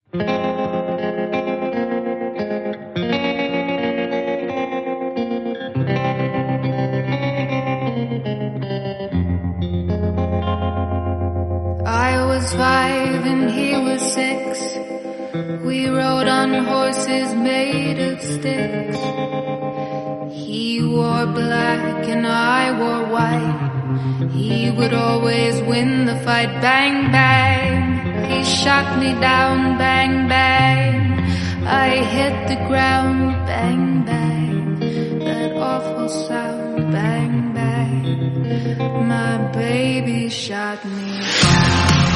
I was 5 and he was 6. We rode on horses made of sticks. He wore black and I wore white. He would always win the fight. Bang, bang. He shot me down. Bang, bang. I hit the ground. Bang, bang. That awful sound. Bang, bang. My baby shot me down.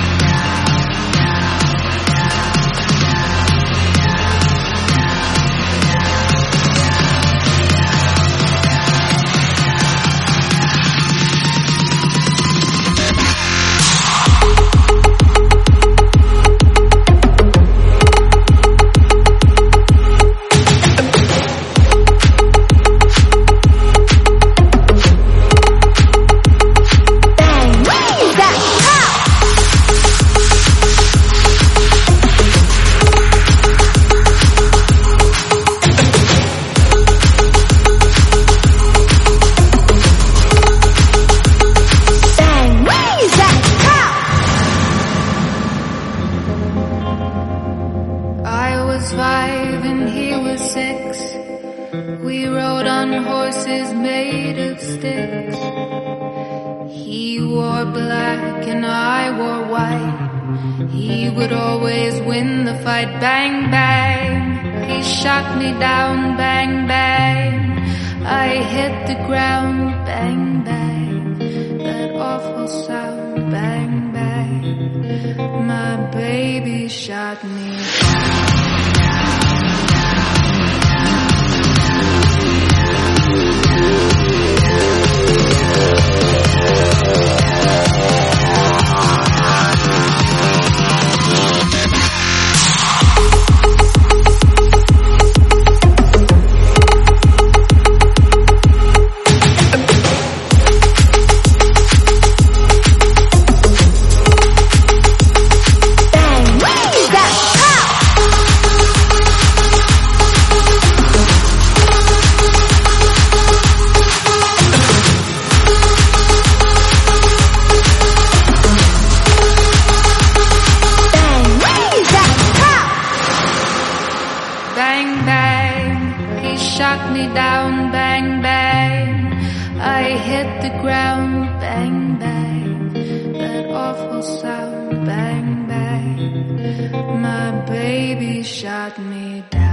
Bang, bang, he shot me down. Bang, bang, I hit the ground. Bang, bang, that awful sound. Bang, bang, my baby shot me down. Bang, bang, I hit the ground. Bang, bang, that awful sound. Bang, bang, my baby shot me down.